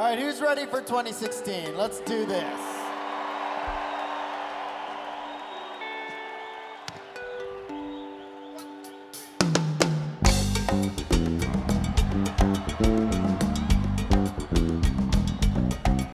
All right, who's ready for 2016? Let's do this.